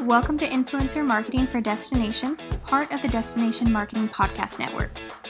Welcome to Influencer Marketing for Destinations, part of the Destination Marketing Podcast Network.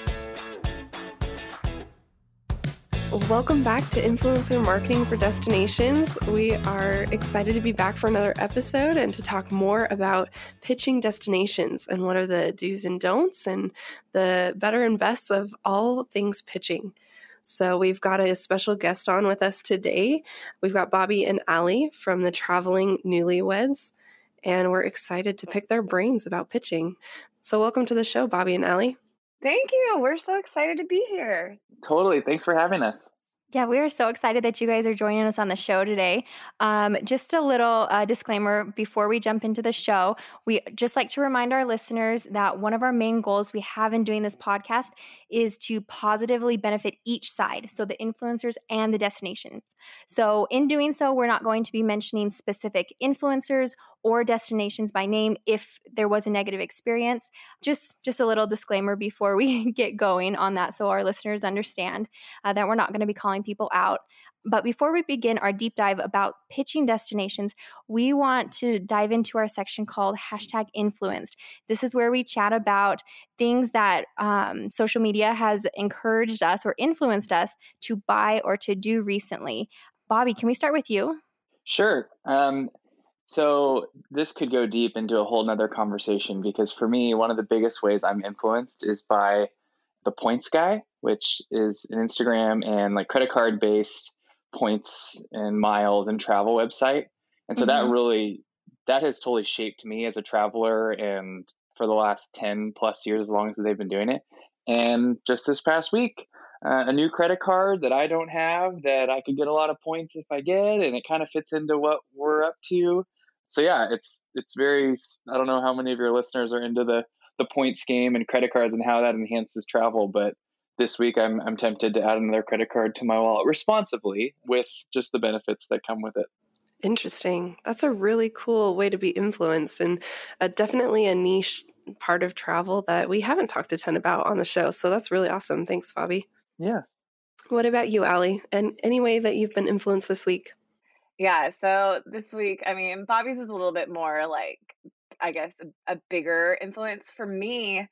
Welcome back to Influencer Marketing for Destinations. We are excited to be back for another episode and to talk more about pitching destinations and what are the do's and don'ts and the better and bests of all things pitching. So we've got a special guest on with us today. We've got Bobby and Allie from the Traveling Newlyweds, and we're excited to pick their brains about pitching. So welcome to the show, Bobby and Allie. Thank you. We're so excited to be here. Totally. Thanks for having us. Yeah, we are so excited that you guys are joining us on the show today. Just a little disclaimer before we jump into the show. We just like to remind our listeners that one of our main goals we have in doing this podcast is to positively benefit each side, so the influencers and the destinations. So in doing so, we're not going to be mentioning specific influencers or destinations by name if there was a negative experience. Just a little disclaimer before we get going on that, so our listeners understand that we're not going to be calling people out. But before we begin our deep dive about pitching destinations, we want to dive into our section called #influenced. This is where we chat about things that social media has encouraged us or influenced us to buy or to do recently. Bobby, can we start with you? Sure. So this could go deep into a whole nother conversation, because for me, one of the biggest ways I'm influenced is by the Points Guy, which is an Instagram and like credit card based points and miles and travel website. And so that has totally shaped me as a traveler, and for the last 10 plus years, as long as they've been doing it. And just this past week, a new credit card that I don't have that I could get a lot of points if I get, and it kind of fits into what we're up to. So yeah, it's very, I don't know how many of your listeners are into the points game and credit cards and how that enhances travel, but this week I'm tempted to add another credit card to my wallet responsibly with just the benefits that come with it. Interesting. That's a really cool way to be influenced, and definitely a niche part of travel that we haven't talked a ton about on the show. So that's really awesome. Thanks, Bobby. Yeah. What about you, Allie? And any way that you've been influenced this week? Yeah, so this week, Bobby's is a little bit more like, I guess, a bigger influence. For me,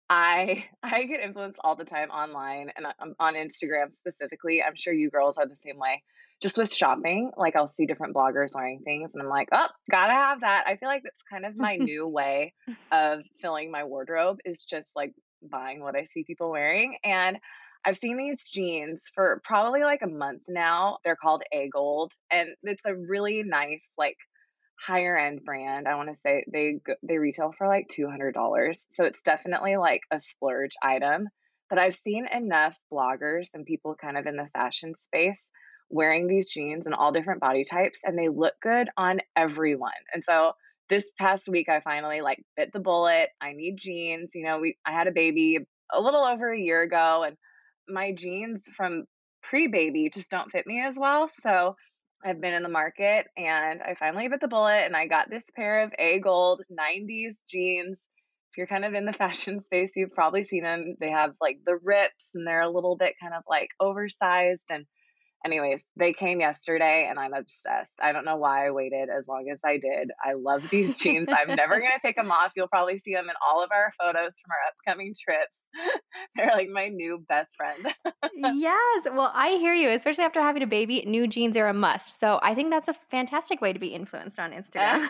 I get influenced all the time online and on Instagram specifically. I'm sure you girls are the same way. Just with shopping, like I'll see different bloggers wearing things and I'm like, oh, gotta have that. I feel like that's kind of my new way of filling my wardrobe, is just like buying what I see people wearing. And I've seen these jeans for probably like a month now. They're called A-Gold, and it's a really nice, like, higher end brand. I want to say they retail for like $200. So it's definitely like a splurge item. But I've seen enough bloggers and people kind of in the fashion space wearing these jeans in all different body types, and they look good on everyone. And so this past week, I finally like bit the bullet. I need jeans. I had a baby a little over a year ago, and my jeans from pre-baby just don't fit me as well. So I've been in the market and I finally bit the bullet and I got this pair of A-Gold 90s jeans. If you're kind of in the fashion space, you've probably seen them. They have like the rips and they're a little bit kind of like oversized. And anyways, they came yesterday and I'm obsessed. I don't know why I waited as long as I did. I love these jeans. I'm never going to take them off. You'll probably see them in all of our photos from our upcoming trips. They're like my new best friend. Yes. Well, I hear you, especially after having a baby. New jeans are a must. So I think that's a fantastic way to be influenced on Instagram.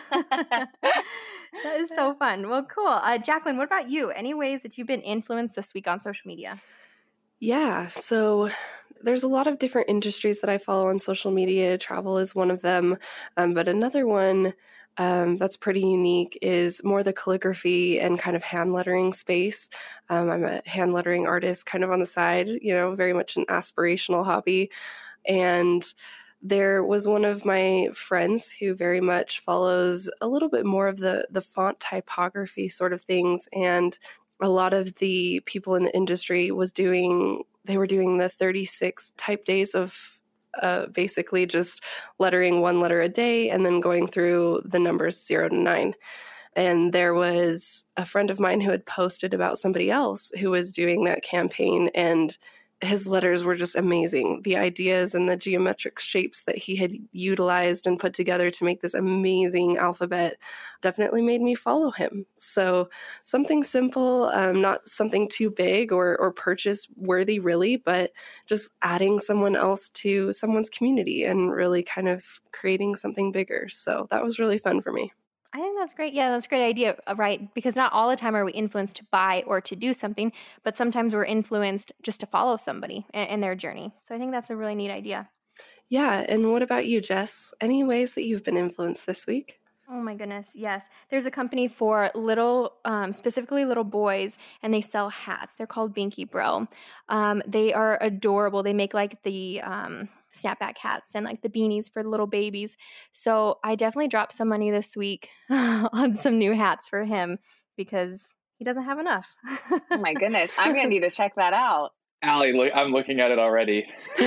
That is so fun. Well, cool. Jacqueline, what about you? Any ways that you've been influenced this week on social media? Yeah, so there's a lot of different industries that I follow on social media. Travel is one of them, but another one that's pretty unique is more the calligraphy and kind of hand lettering space. I'm a hand lettering artist kind of on the side, very much an aspirational hobby. And there was one of my friends who very much follows a little bit more of the font typography sort of things, and a lot of the people in the industry were doing the 36 type days of basically just lettering one letter a day and then going through the numbers 0 to 9. And there was a friend of mine who had posted about somebody else who was doing that campaign, and his letters were just amazing. The ideas and the geometric shapes that he had utilized and put together to make this amazing alphabet definitely made me follow him. So something simple, not something too big or purchase worthy really, but just adding someone else to someone's community and really kind of creating something bigger. So that was really fun for me. I think that's great. Yeah, that's a great idea, right? Because not all the time are we influenced to buy or to do something, but sometimes we're influenced just to follow somebody in their journey. So I think that's a really neat idea. Yeah. And what about you, Jess? Any ways that you've been influenced this week? Oh my goodness, yes. There's a company for little, specifically little boys, and they sell hats. They're called Binky Bro. They are adorable. They make like the snapback hats and like the beanies for little babies. So I definitely dropped some money this week on some new hats for him because he doesn't have enough. Oh my goodness. I'm going to need to check that out. Allie, look, I'm looking at it already.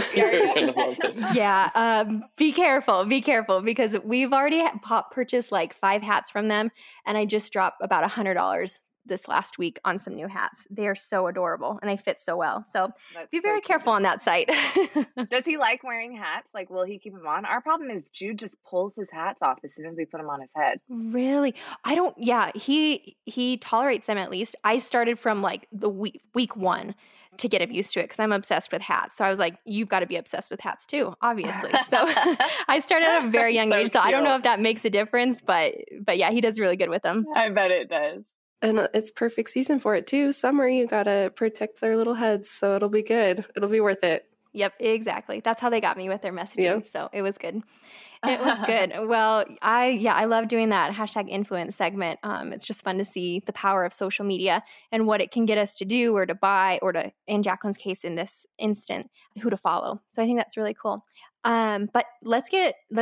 Yeah, be careful because we've already purchased like 5 hats from them, and I just dropped about $100 this last week on some new hats. They are so adorable and they fit so well. So be very careful on that site. Does he like wearing hats? Like, will he keep them on? Our problem is Jude just pulls his hats off as soon as we put them on his head. Really? I don't, yeah, he tolerates them at least. I started from like the week 1 to get him used to it because I'm obsessed with hats. So I was like, you've got to be obsessed with hats too, obviously. So I started at a very young age. So I don't know if that makes a difference, but yeah, he does really good with them. I bet it does. And it's perfect season for it too. Summer, you got to protect their little heads. So it'll be good. It'll be worth it. Yep, exactly. That's how they got me with their messaging. Yep. So it was good. It was good. Well, I love doing that #influence segment. It's just fun to see the power of social media and what it can get us to do or to buy or to, in Jacqueline's case in this instant, who to follow. So I think that's really cool. But let's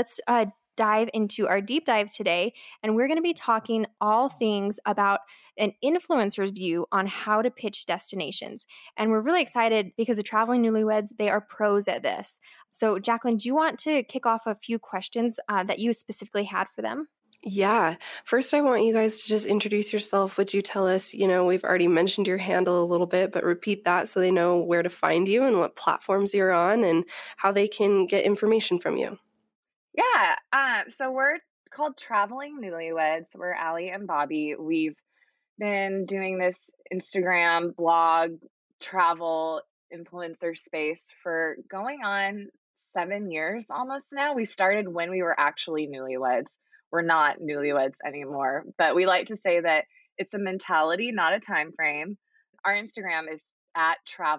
dive into our deep dive today, and we're going to be talking all things about an influencer's view on how to pitch destinations. And we're really excited because the Traveling Newlyweds, they are pros at this. So Jacqueline, do you want to kick off a few questions that you specifically had for them? Yeah. First, I want you guys to just introduce yourself. Would you tell us, we've already mentioned your handle a little bit, but repeat that so they know where to find you and what platforms you're on and how they can get information from you. Yeah. So we're called Traveling Newlyweds. We're Allie and Bobby. We've been doing this Instagram, blog, travel influencer space for going on 7 years almost now. We started when we were actually newlyweds. We're not newlyweds anymore, but we like to say that it's a mentality, not a time frame. Our Instagram is at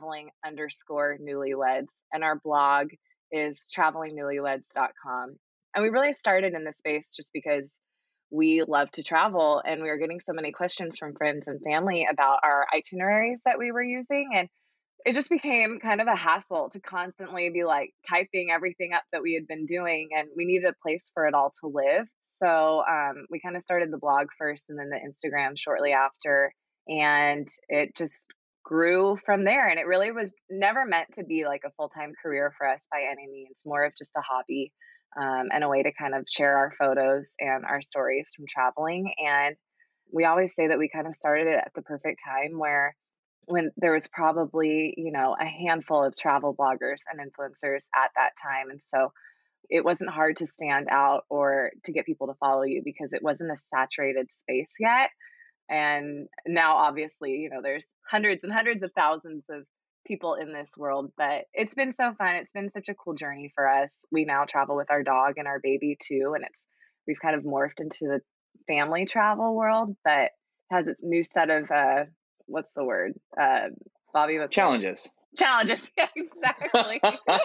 traveling_newlyweds, and our blog is travelingnewlyweds.com. And we really started in this space just because we love to travel, and we were getting so many questions from friends and family about our itineraries that we were using. And it just became kind of a hassle to constantly be like typing everything up that we had been doing, and we needed a place for it all to live. So we kind of started the blog first and then the Instagram shortly after, and it just grew from there. And it really was never meant to be like a full-time career for us by any means, more of just a hobby. And a way to kind of share our photos and our stories from traveling. And we always say that we kind of started it at the perfect time when there was probably, a handful of travel bloggers and influencers at that time. And so it wasn't hard to stand out or to get people to follow you because it wasn't a saturated space yet. And now obviously, there's hundreds and hundreds of thousands of people in this world, but it's been so fun. It's been such a cool journey for us. We now travel with our dog and our baby too, and we've kind of morphed into the family travel world, but it has its new set of what's the word, Bobby? Challenges. Challenges, yeah, exactly.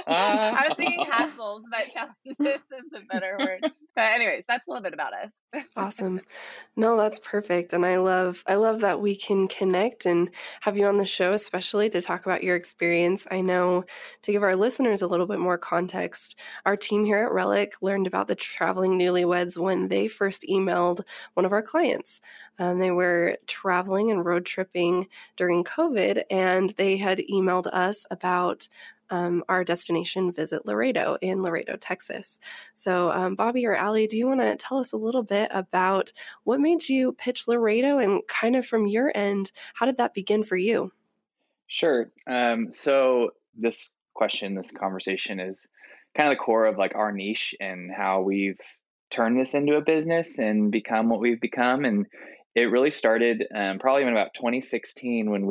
I was thinking hassles, but challenges is a better word. But anyways, that's a little bit about us. Awesome. No, that's perfect. And I love that we can connect and have you on the show, especially to talk about your experience. I know, to give our listeners a little bit more context, our team here at Relic learned about the Traveling Newlyweds when they first emailed one of our clients. They were traveling and road tripping during COVID, and they had emailed us about our destination Visit Laredo in Laredo, Texas. So Bobby or Allie, do you want to tell us a little bit about what made you pitch Laredo and kind of from your end, how did that begin for you? Sure. So this question, this conversation is kind of the core of like our niche and how we've turned this into a business and become what we've become. And it really started probably in about 2016 when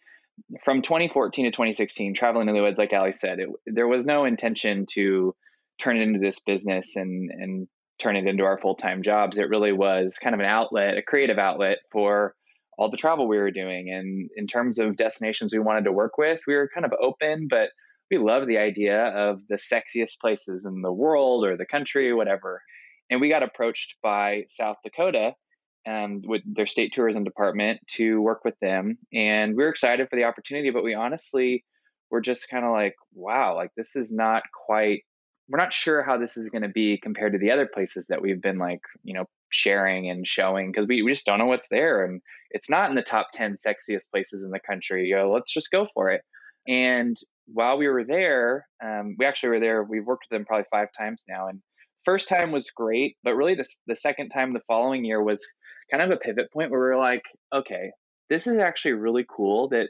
from 2014 to 2016, traveling in the woods, like Ali said, there was no intention to turn it into this business and turn it into our full-time jobs. It really was kind of an outlet, a creative outlet for all the travel we were doing. And in terms of destinations we wanted to work with, we were kind of open, but we love the idea of the sexiest places in the world or the country or whatever. And we got approached by South Dakota with their state tourism department to work with them. And we were excited for the opportunity, but we honestly were just kind of like, wow, like this is not quite, we're not sure how this is going to be compared to the other places that we've been like, sharing and showing, because we just don't know what's there. And it's not in the top 10 sexiest places in the country. Let's just go for it. And while we were there, we actually were there, we've worked with them probably 5 times now. And first time was great, but really the second time the following year was kind of a pivot point where we were like, okay, this is actually really cool that,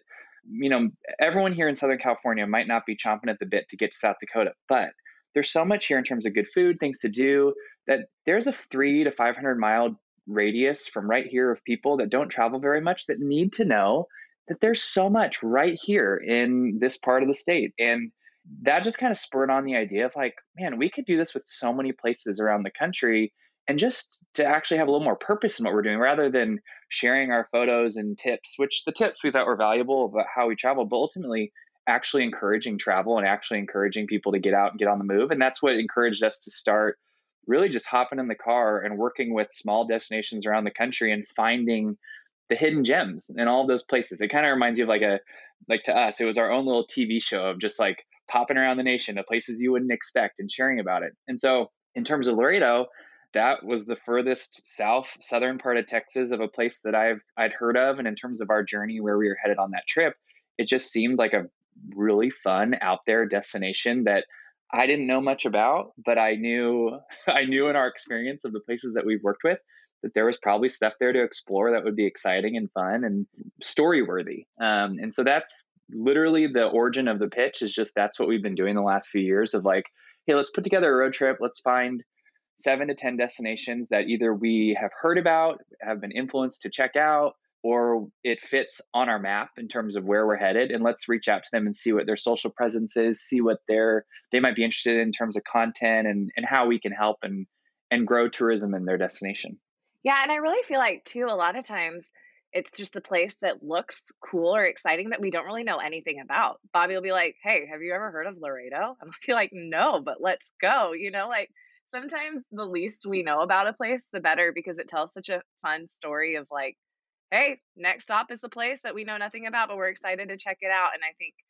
everyone here in Southern California might not be chomping at the bit to get to South Dakota, but there's so much here in terms of good food, things to do, that there's a 300 to 500 mile radius from right here of people that don't travel very much that need to know that there's so much right here in this part of the state. And that just kind of spurred on the idea of like, man, we could do this with so many places around the country, and just to actually have a little more purpose in what we're doing rather than sharing our photos and tips, which the tips we thought were valuable about how we travel, but ultimately actually encouraging travel and actually encouraging people to get out and get on the move. And that's what encouraged us to start really just hopping in the car and working with small destinations around the country and finding the hidden gems in all of those places. It kind of reminds you of like to us, it was our own little TV show of just like popping around the nation of places you wouldn't expect and sharing about it. And so in terms of Laredo, that was the furthest southern part of Texas of a place that I'd heard of. And in terms of our journey where we were headed on that trip, it just seemed like a really fun out there destination that I didn't know much about, but I knew in our experience of the places that we've worked with that there was probably stuff there to explore that would be exciting and fun and story worthy. And so that's literally the origin of the pitch, is just that's what we've been doing the last few years of like, hey, let's put together a road trip. Let's find 7 to 10 destinations that either we have heard about, have been influenced to check out, or it fits on our map in terms of where we're headed. And let's reach out to them and see what their social presence is, see what they might be interested in terms of content and how we can help and grow tourism in their destination. Yeah, and I really feel like too, a lot of times it's just a place that looks cool or exciting that we don't really know anything about. Bobby will be like, "Hey, have you ever heard of Laredo?" I'm like, "No, but let's go." Like sometimes the least we know about a place, the better, because it tells such a fun story of like, hey, next stop is the place that we know nothing about, but we're excited to check it out. And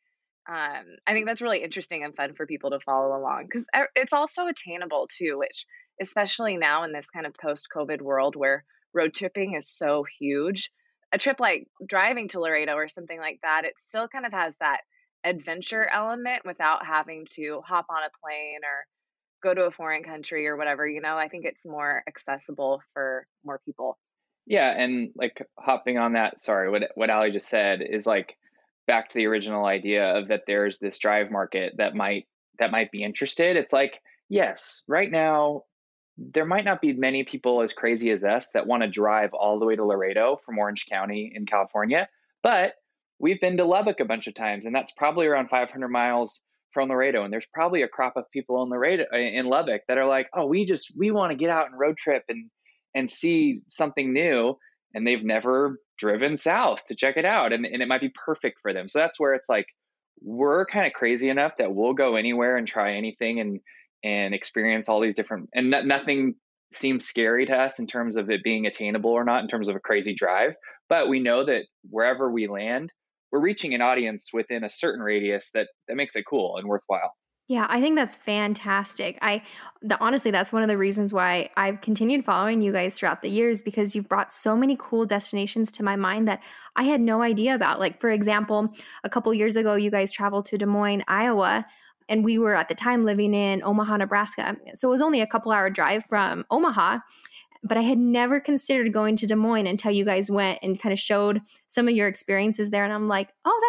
I think that's really interesting and fun for people to follow along, because it's also attainable too, which especially now in this kind of post-COVID world where road tripping is so huge. A trip like driving to Laredo or something like that, it still kind of has that adventure element without having to hop on a plane or go to a foreign country or whatever. I think it's more accessible for more people. Yeah, and like hopping on that, sorry, what Ali just said is like back to the original idea of that there's this drive market that might be interested. It's like, yes, right now there might not be many people as crazy as us that want to drive all the way to Laredo from Orange County in California, but we've been to Lubbock a bunch of times, and that's probably around 500 miles from Laredo. And there's probably a crop of people in Lubbock that are like, oh, we want to get out and road trip and see something new, and they've never driven south to check it out, and it might be perfect for them. So that's where it's like, we're kind of crazy enough that we'll go anywhere and try anything and experience all these different, and nothing seems scary to us in terms of it being attainable or not in terms of a crazy drive. But we know that wherever we land, we're reaching an audience within a certain radius that makes it cool and worthwhile. Yeah, I think that's fantastic. Honestly, that's one of the reasons why I've continued following you guys throughout the years, because you've brought so many cool destinations to my mind that I had no idea about. Like, for example, a couple years ago, you guys traveled to Des Moines, Iowa, and we were at the time living in Omaha, Nebraska. So it was only a couple-hour drive from Omaha, but I had never considered going to Des Moines until you guys went and kind of showed some of your experiences there. And I'm like, oh, that's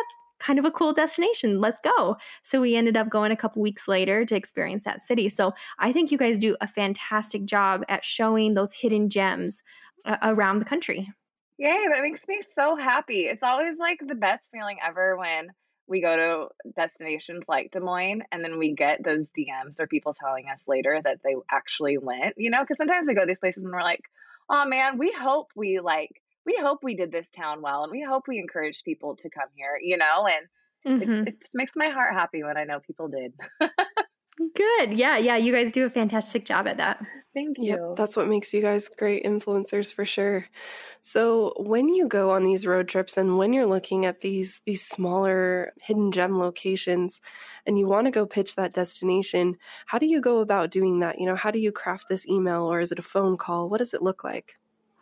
kind of a cool destination. Let's go. So we ended up going a couple weeks later to experience that city. So I think you guys do a fantastic job at showing those hidden gems around the country. Yay, that makes me so happy. It's always like the best feeling ever when we go to destinations like Des Moines and then we get those DMs or people telling us later that they actually went, because sometimes we go to these places and we're like, oh man, we hope we did this town well and we hope we encouraged people to come here, and it just makes my heart happy when I know people did. Good. Yeah. You guys do a fantastic job at that. Thank you. Yep, that's what makes you guys great influencers for sure. So when you go on these road trips and when you're looking at these smaller hidden gem locations and you want to go pitch that destination, how do you go about doing that? How do you craft this email, or is it a phone call? What does it look like?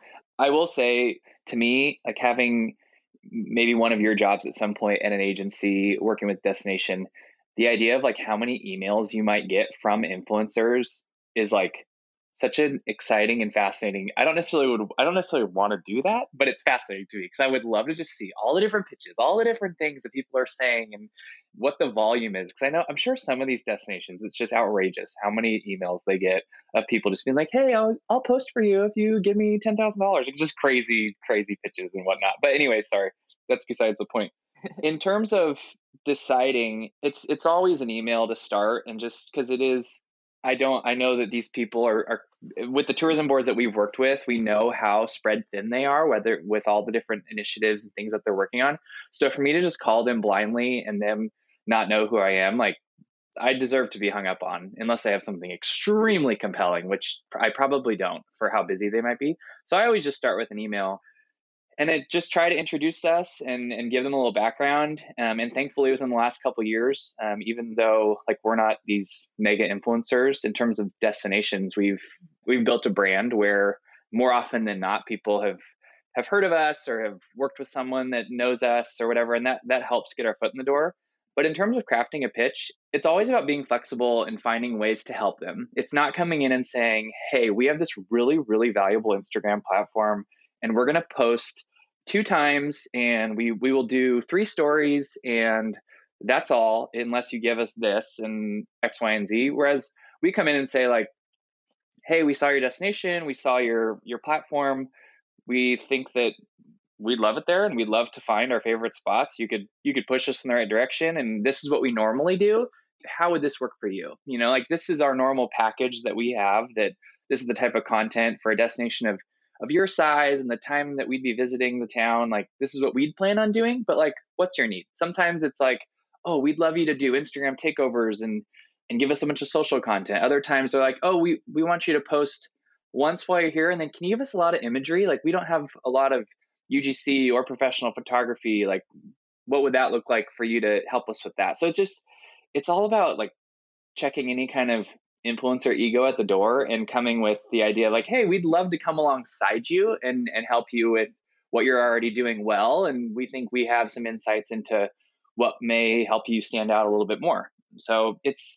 I will say, to me, like having maybe one of your jobs at some point at an agency working with destination, the idea of like how many emails you might get from influencers is like such an exciting and fascinating. I don't necessarily want to do that, but it's fascinating to me because I would love to just see all the different pitches, all the different things that people are saying and what the volume is. Because I'm sure some of these destinations, it's just outrageous how many emails they get of people just being like, hey, I'll post for you if you give me $10,000. It's just crazy pitches and whatnot. But anyway, sorry, that's besides the point. In terms of deciding, it's always an email to start, and just because it is, I know that these people are with the tourism boards that we've worked with, we know how spread thin they are, whether with all the different initiatives and things that they're working on. So for me to just call them blindly and them not know who I am, like I deserve to be hung up on unless I have something extremely compelling, which I probably don't for how busy they might be. So I always just start with an email. And then just try to introduce us and give them a little background. And thankfully, within the last couple of years, even though like we're not these mega influencers in terms of destinations, we've built a brand where more often than not, people have heard of us or have worked with someone that knows us or whatever, and that helps get our foot in the door. But in terms of crafting a pitch, it's always about being flexible and finding ways to help them. It's not coming in and saying, hey, we have this really, really valuable Instagram platform, and we're going to post 2 times and we will do 3 stories and that's all, unless you give us this and X, Y, and Z. Whereas we come in and say like, hey, we saw your destination, we saw your platform, we think that we'd love it there and we'd love to find our favorite spots. You could push us in the right direction, and this is what we normally do. How would this work for you? Like this is our normal package that we have, that this is the type of content for a destination of your size and the time that we'd be visiting the town. Like this is what we'd plan on doing, but like, what's your need? Sometimes it's like, oh, we'd love you to do Instagram takeovers and give us a bunch of social content. Other times they're like, oh, we want you to post once while you're here, and then can you give us a lot of imagery? Like we don't have a lot of UGC or professional photography. Like what would that look like for you to help us with that? So it's all about like checking any kind of influencer ego at the door and coming with the idea like, hey, we'd love to come alongside you and help you with what you're already doing well. And we think we have some insights into what may help you stand out a little bit more. So it's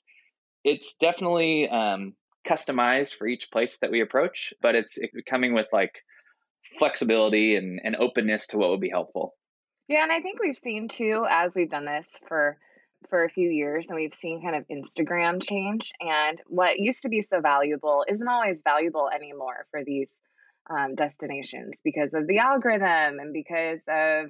definitely customized for each place that we approach, but it's coming with like flexibility and openness to what would be helpful. Yeah, and I think we've seen too, as we've done this for a few years, and we've seen kind of Instagram change, and what used to be so valuable isn't always valuable anymore for these destinations because of the algorithm and because of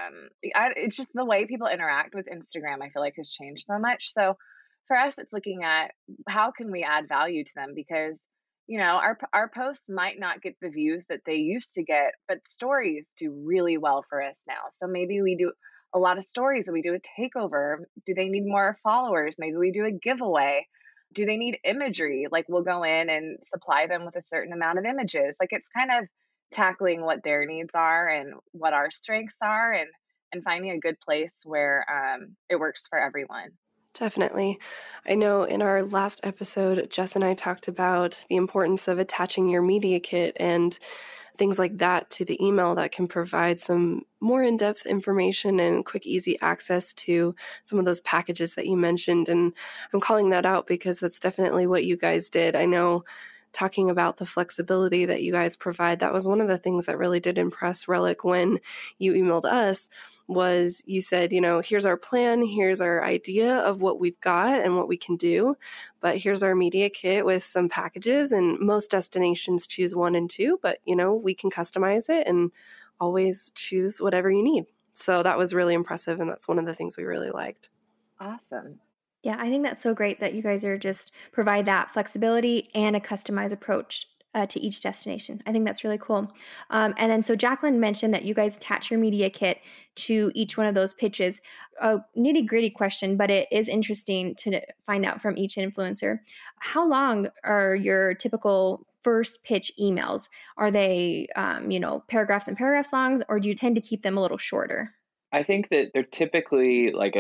it's just the way people interact with Instagram, I feel like, has changed so much. So for us, it's looking at how can we add value to them, because our posts might not get the views that they used to get, but stories do really well for us now. So maybe we do a lot of stories and we do a takeover. Do they need more followers? Maybe we do a giveaway. Do they need imagery? Like we'll go in and supply them with a certain amount of images. Like it's kind of tackling what their needs are and what our strengths are, and finding a good place where it works for everyone. Definitely. I know in our last episode, Jess and I talked about the importance of attaching your media kit and things like that to the email that can provide some more in-depth information and quick, easy access to some of those packages that you mentioned. And I'm calling that out because that's definitely what you guys did. I know talking about the flexibility that you guys provide, that was one of the things that really did impress Relic when you emailed us. Was you said, here's our plan, here's our idea of what we've got and what we can do, but here's our media kit with some packages, and most destinations choose 1 and 2, but we can customize it and always choose whatever you need. So that was really impressive, and that's one of the things we really liked. Awesome. Yeah, I think that's so great that you guys are just provide that flexibility and a customized approach to each destination. I think that's really cool. And then, so Jacqueline mentioned that you guys attach your media kit to each one of those pitches. A nitty gritty question, but it is interesting to find out from each influencer. How long are your typical first pitch emails? Are they, paragraphs and paragraphs long, or do you tend to keep them a little shorter? I think that they're typically like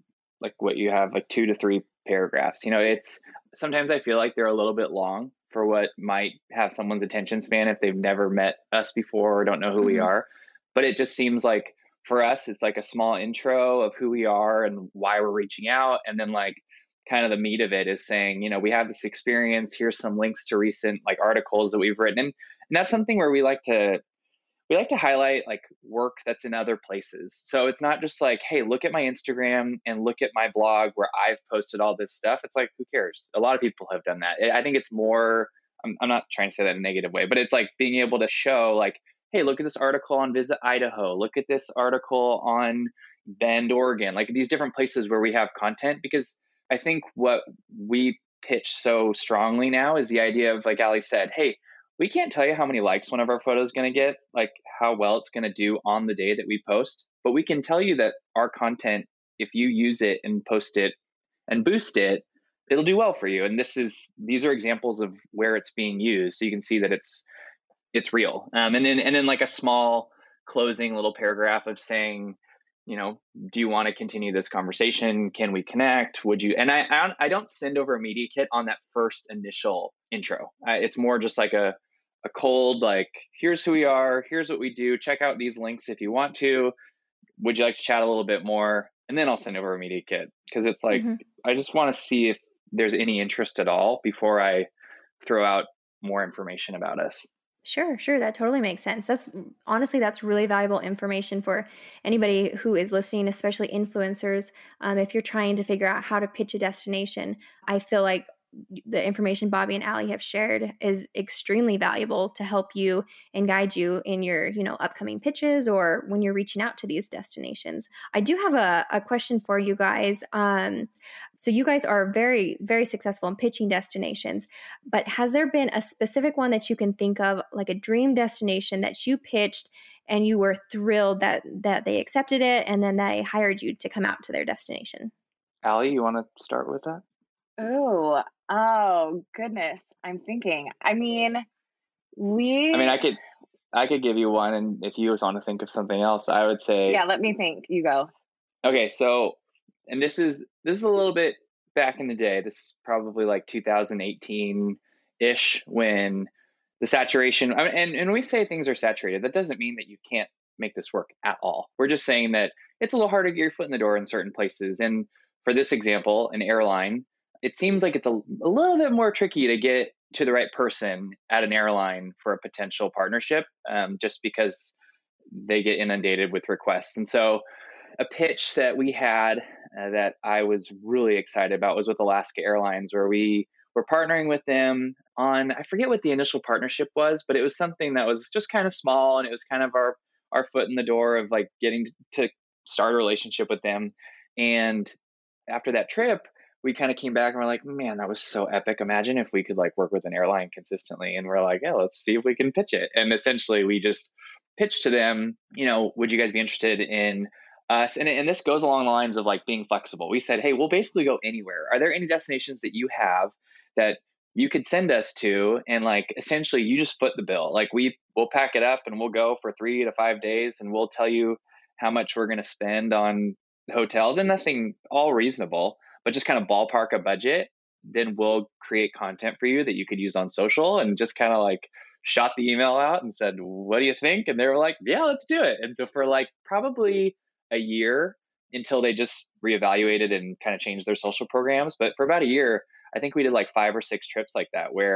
what you have, like 2 to 3 paragraphs. It's sometimes I feel like they're a little bit long for what might have someone's attention span if they've never met us before or don't know who we are. But it just seems like for us, it's like a small intro of who we are and why we're reaching out. And then like kind of the meat of it is saying, we have this experience. Here's some links to recent like articles that we've written. And that's something where we like to highlight like work that's in other places. So it's not just like, hey, look at my Instagram and look at my blog where I've posted all this stuff. It's like, who cares? A lot of people have done that. I think it's more, I'm not trying to say that in a negative way, but it's like being able to show like, hey, look at this article on Visit Idaho. Look at this article on Bend, Oregon, like these different places where we have content. Because I think what we pitch so strongly now is the idea of, like Ali said, hey, we can't tell you how many likes one of our photos is going to get, like how well it's going to do on the day that we post. But we can tell you that our content, if you use it and post it and boost it, it'll do well for you. And these are examples of where it's being used. So you can see that it's real. And then like a small closing little paragraph of saying, do you want to continue this conversation? Can we connect? Would you? And I don't send over a media kit on that first initial intro. It's more just like a cold, like, here's who we are. Here's what we do. Check out these links if you want to. Would you like to chat a little bit more? And then I'll send over a media kit, because it's like, I just want to see if there's any interest at all before I throw out more information about us. Sure. That totally makes sense. That's really valuable information for anybody who is listening, especially influencers. If you're trying to figure out how to pitch a destination, I feel like the information Bobby and Ali have shared is extremely valuable to help you and guide you in your, upcoming pitches or when you're reaching out to these destinations. I do have a question for you guys. So you guys are very, very successful in pitching destinations, but has there been a specific one that you can think of, like a dream destination that you pitched and you were thrilled that they accepted it and then they hired you to come out to their destination? Ali, you want to start with that? Oh goodness. I'm thinking. I could give you one, and if you want to think of something else, I would say. Yeah, let me think. You go. Okay, so, and this is a little bit back in the day. This is probably like 2018-ish when the saturation, and we say things are saturated. That doesn't mean that you can't make this work at all. We're just saying that it's a little harder to get your foot in the door in certain places. And for this example, an airline, it seems like it's a little bit more tricky to get to the right person at an airline for a potential partnership, just because they get inundated with requests. And so a pitch that we had that I was really excited about was with Alaska Airlines, where we were partnering with them on, I forget what the initial partnership was, but it was something that was just kind of small, and it was kind of our foot in the door of like getting to start a relationship with them. And after that trip, we kind of came back and we're like, man, that was so epic. Imagine if we could like work with an airline consistently. And we're like, yeah, let's see if we can pitch it. And essentially we just pitched to them, would you guys be interested in us? And this goes along the lines of like being flexible. We said, hey, we'll basically go anywhere. Are there any destinations that you have that you could send us to? And like, essentially you just foot the bill. Like we'll pack it up and we'll go for 3 to 5 days, and we'll tell you how much we're going to spend on hotels, and nothing, all reasonable, but just kind of ballpark a budget. Then we'll create content for you that you could use on social, and just kind of like shot the email out and said, what do you think? And they were like, yeah, let's do it. And so for like probably a year, until they just reevaluated and kind of changed their social programs. But for about a year, I think we did like 5 or 6 trips like that, where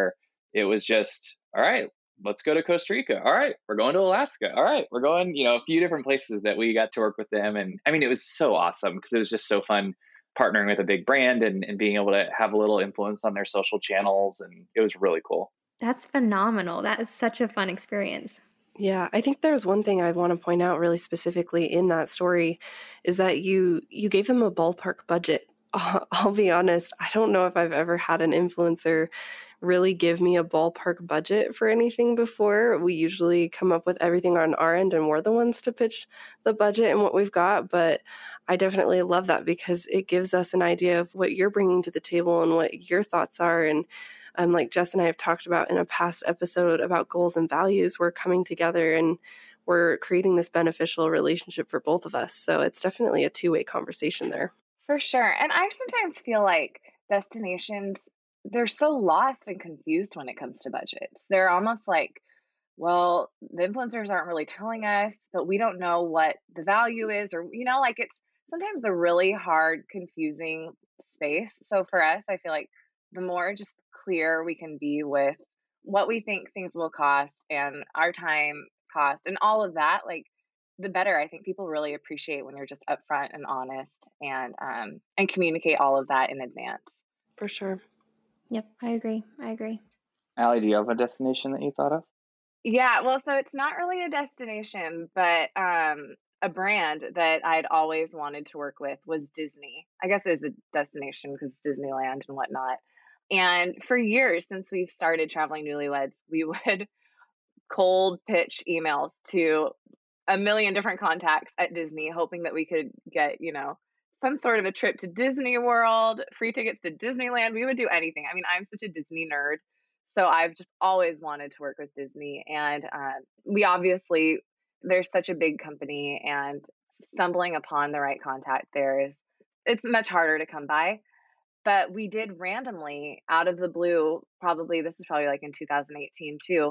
it was just, all right, let's go to Costa Rica. All right, we're going to Alaska. All right, we're going, a few different places that we got to work with them. And I mean, it was so awesome because it was just so fun partnering with a big brand and being able to have a little influence on their social channels. And it was really cool. That's phenomenal. That is such a fun experience. Yeah, I think there's one thing I want to point out really specifically in that story is that you gave them a ballpark budget. I'll be honest, I don't know if I've ever had an influencer really give me a ballpark budget for anything before. We usually come up with everything on our end and we're the ones to pitch the budget and what we've got. But I definitely love that because it gives us an idea of what you're bringing to the table and what your thoughts are. And like Jess and I have talked about in a past episode about goals and values, we're coming together and we're creating this beneficial relationship for both of us. So it's definitely a two-way conversation there. For sure. And I sometimes feel like destinations, they're so lost and confused when it comes to budgets. They're almost like, well, the influencers aren't really telling us, but we don't know what the value is, or, like it's sometimes a really hard, confusing space. So for us, I feel like the more just clear we can be with what we think things will cost and our time cost and all of that, like the better. I think people really appreciate when you're just upfront and honest and communicate all of that in advance. For sure. Yep, I agree. Allie, do you have a destination that you thought of? Yeah, well, so it's not really a destination, but a brand that I'd always wanted to work with was Disney. I guess it is a destination because Disneyland and whatnot. And for years since we've started Traveling Newlyweds, we would cold pitch emails to a million different contacts at Disney, hoping that we could get, some sort of a trip to Disney World, free tickets to Disneyland. We would do anything. I mean, I'm such a Disney nerd. So I've just always wanted to work with Disney. And we obviously, they're such a big company, and stumbling upon the right contact there it's much harder to come by. But we did randomly, out of the blue, this is probably like in 2018 too,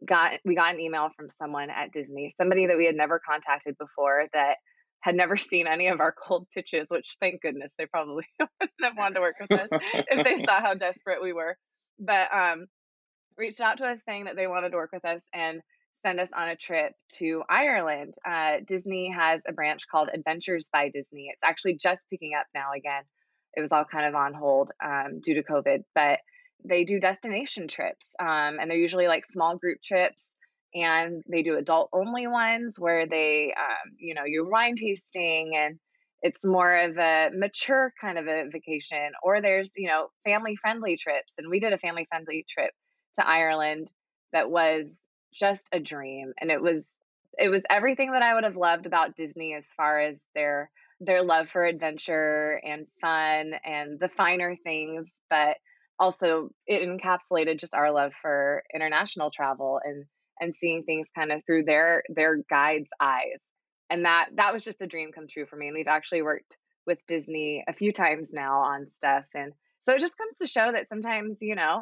we got an email from someone at Disney, somebody that we had never contacted before, that had never seen any of our cold pitches, which thank goodness, they probably wouldn't have wanted to work with us if they saw how desperate we were. But reached out to us saying that they wanted to work with us and send us on a trip to Ireland. Disney has a branch called Adventures by Disney. It's actually just picking up now again. It was all kind of on hold due to COVID, but they do destination trips, and they're usually like small group trips, and they do adult only ones where they, you're wine tasting, and it's more of a mature kind of a vacation. Or there's, family friendly trips. And we did a family friendly trip to Ireland that was just a dream. And it was everything that I would have loved about Disney as far as their love for adventure and fun and the finer things, but also it encapsulated just our love for international travel and seeing things kind of through their guide's eyes. And that was just a dream come true for me. And we've actually worked with Disney a few times now on stuff. And so it just comes to show that sometimes,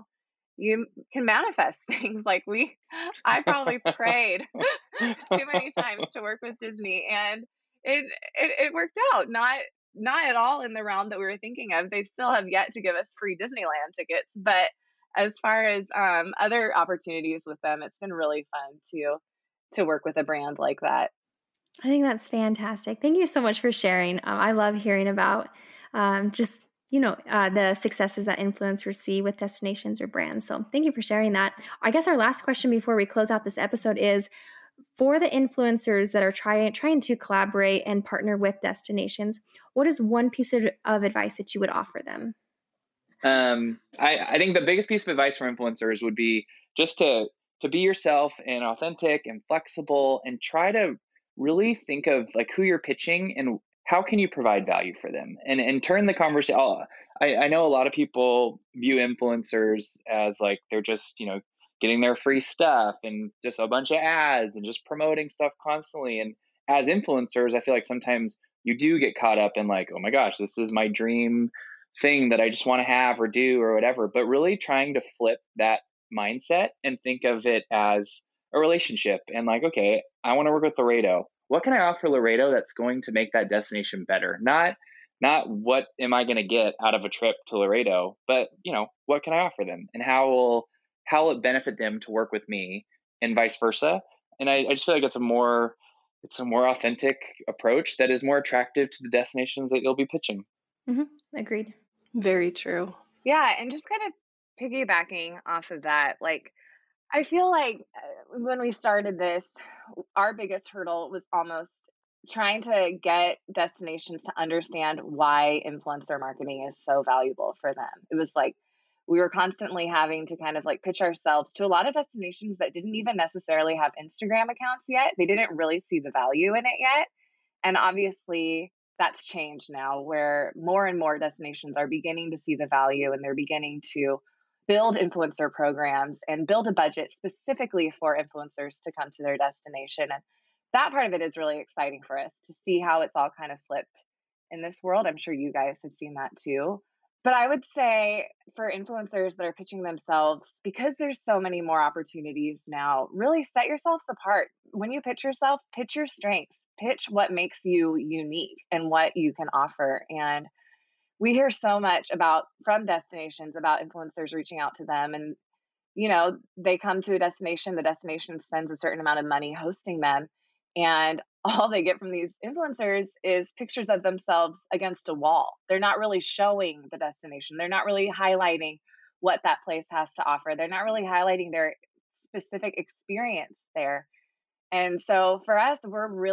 you can manifest things. Like I probably prayed too many times to work with Disney, and it worked out. Not at all in the realm that we were thinking of. They still have yet to give us free Disneyland tickets, but as far as other opportunities with them, it's been really fun to work with a brand like that. I think that's fantastic. Thank you so much for sharing. I love hearing about the successes that influencers see with destinations or brands. So thank you for sharing that. I guess our last question before we close out this episode is, for the influencers that are trying to collaborate and partner with destinations, what is one piece of advice that you would offer them? I think the biggest piece of advice for influencers would be just to be yourself and authentic and flexible, and try to really think of like who you're pitching and how can you provide value for them, and turn the conversation. I know a lot of people view influencers as like they're just, getting their free stuff and just a bunch of ads and just promoting stuff constantly. And as influencers, I feel like sometimes you do get caught up in like, oh my gosh, this is my dream thing that I just want to have or do or whatever. But really trying to flip that mindset and think of it as a relationship, and like, okay, I want to work with Laredo. What can I offer Laredo that's going to make that destination better? Not what am I going to get out of a trip to Laredo, but what can I offer them, and how will how will it benefit them to work with me, and vice versa. And I just feel like it's a more authentic approach that is more attractive to the destinations that you'll be pitching. Mm-hmm. Agreed. Very true. Yeah, and just kind of piggybacking off of that, like, I feel like when we started this, our biggest hurdle was almost trying to get destinations to understand why influencer marketing is so valuable for them. It was like we were constantly having to kind of like pitch ourselves to a lot of destinations that didn't even necessarily have Instagram accounts yet. They didn't really see the value in it yet. And obviously, that's changed now, where more and more destinations are beginning to see the value, and they're beginning to build influencer programs and build a budget specifically for influencers to come to their destination. And that part of it is really exciting for us to see how it's all kind of flipped in this world. I'm sure you guys have seen that too. But I would say for influencers that are pitching themselves, because there's so many more opportunities now, really set yourselves apart. When you pitch yourself, pitch your strengths, pitch what makes you unique and what you can offer. And we hear so much from destinations about influencers reaching out to them, and they come to a destination, the destination spends a certain amount of money hosting them, and all they get from these influencers is pictures of themselves against a wall. They're not really showing the destination. They're not really highlighting what that place has to offer. They're not really highlighting their specific experience there. And so for us,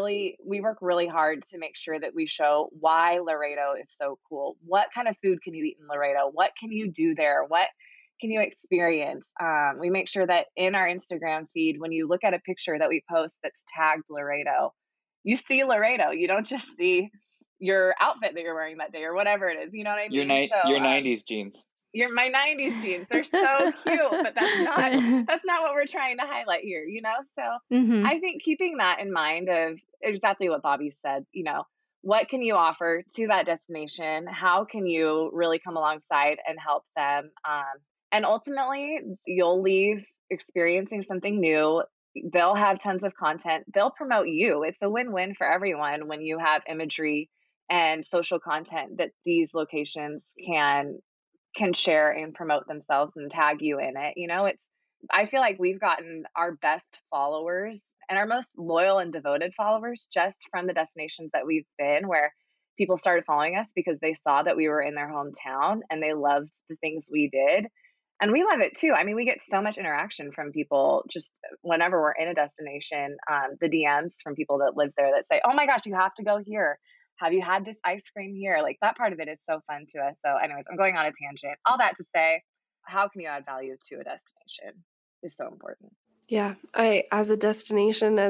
we work really hard to make sure that we show why Laredo is so cool. What kind of food can you eat in Laredo? What can you do there? What can you experience? We make sure that in our Instagram feed, when you look at a picture that we post that's tagged Laredo, you see Laredo. You don't just see your outfit that you're wearing that day or whatever it is. You know what I mean? Your 90s jeans. You're my 90s jeans. They're so cute, but that's not what we're trying to highlight here, So I think keeping that in mind of exactly what Bobby said, what can you offer to that destination? How can you really come alongside and help them? And ultimately, you'll leave experiencing something new. They'll have tons of content. They'll promote you. It's a win-win for everyone when you have imagery and social content that these locations can share and promote themselves and tag you in it. I feel like we've gotten our best followers and our most loyal and devoted followers just from the destinations that we've been, where people started following us because they saw that we were in their hometown and they loved the things we did. And we love it too. I mean, we get so much interaction from people just whenever we're in a destination, the DMs from people that live there that say, oh my gosh, you have to go here. Have you had this ice cream here? Like, that part of it is so fun to us. So anyways, I'm going on a tangent. All that to say, how can you add value to a destination is so important. Yeah, as a destination,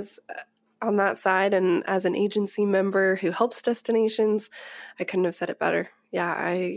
on that side, and as an agency member who helps destinations, I couldn't have said it better. Yeah,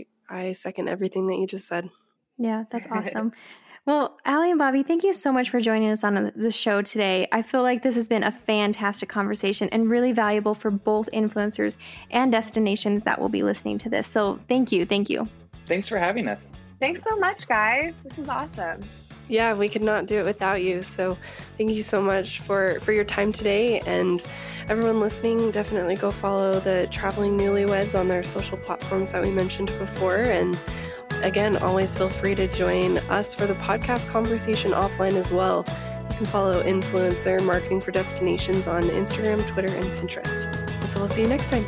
I second everything that you just said. Yeah, that's awesome. Well, Allie and Bobby, thank you so much for joining us on the show today. I feel like this has been a fantastic conversation and really valuable for both influencers and destinations that will be listening to this. So thank you. Thank you. Thanks for having us. Thanks so much, guys. This is awesome. Yeah, we could not do it without you. So thank you so much for your time today. And everyone listening, definitely go follow the Traveling Newlyweds on their social platforms that we mentioned before. And again, always feel free to join us for the podcast conversation offline as well. You can follow Influencer Marketing for Destinations on Instagram, Twitter, and Pinterest. And so we'll see you next time.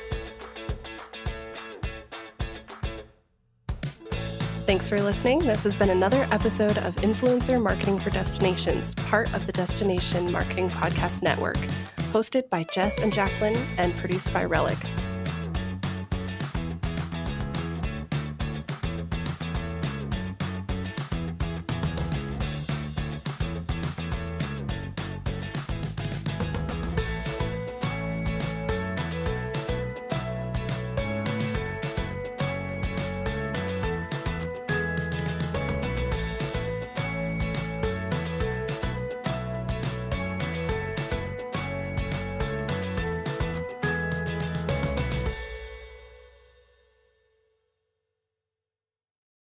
Thanks for listening. This has been another episode of Influencer Marketing for Destinations, part of the Destination Marketing Podcast Network, hosted by Jess and Jacqueline and produced by Relic.